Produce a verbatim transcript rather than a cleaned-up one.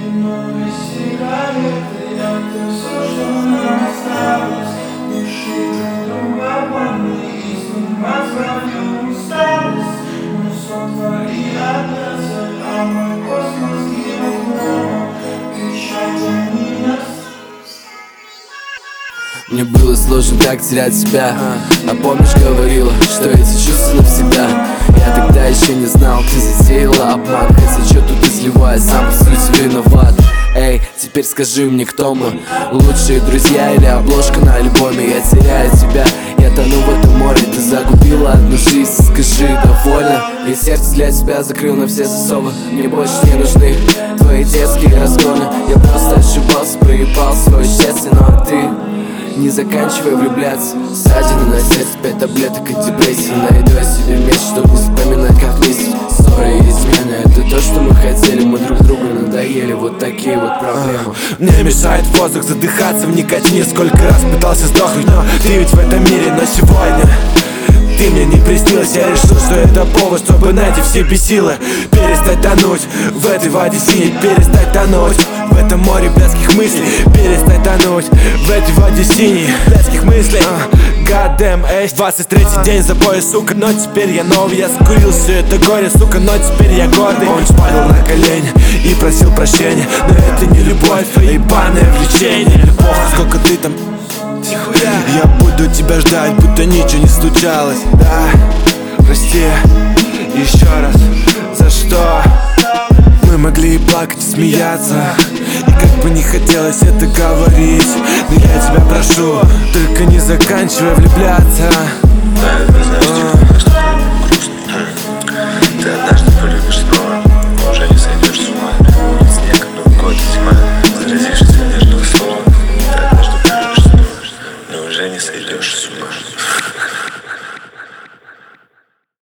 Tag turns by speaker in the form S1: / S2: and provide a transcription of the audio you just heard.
S1: новые сигареты, это все, что нам осталось. Души друг друга обманные, и снимать свою усталость. Мой сон твои образы, а мой космос не окно. Кричать за меня.
S2: Мне было сложно так терять себя. А помнишь, говорила, что эти чувства навсегда. Я тогда еще не знал, ты затеяла обман. Хотя что тут изливаю, сам по сути виноват. Эй, теперь скажи мне, кто мы? Лучшие друзья или обложка на альбоме? Я теряю тебя, я тону в этом море. Ты загубила одну жизнь, скажи, довольна? И сердце для тебя закрыл на все засовы. Мне больше не нужны твои детские разгоны. Я просто ошибался, проебал свое счастье. Ну а ты не заканчивай влюбляться. Ссадины на сердце, пять таблеток от депрессии. Найду я себе место, чтобы не вспоминать, как вместе. Ссоры и измены, это то, что мы хотели. Мы друг другу надоели, вот такие вот проблемы.
S3: Мне мешает воздух задыхаться в никотине. Сколько раз пытался сдохнуть, но ты ведь в этом мире. Но сегодня ты мне не приснилась. Я решил, что это повод, чтобы найти в себе силы. Перестать тонуть в этой воде синей. Перестать тонуть в этом море блядских мыслей. Перестать тонуть в этой воде синей блядских мыслей. God damn, эй, двадцать третий день за пояс, сука. Но теперь я новый, я скурил все это горе, сука. Но теперь я гордый. Он падал на колени и просил прощения. Но это не любовь, а ебаное влечение. Похуй, сколько ты там. Я буду тебя ждать, будто ничего не случалось. Да, прости еще раз, за что мы могли и плакать, и смеяться. И как бы не хотелось это говорить, но я тебя прошу, только не заканчивай влюбляться.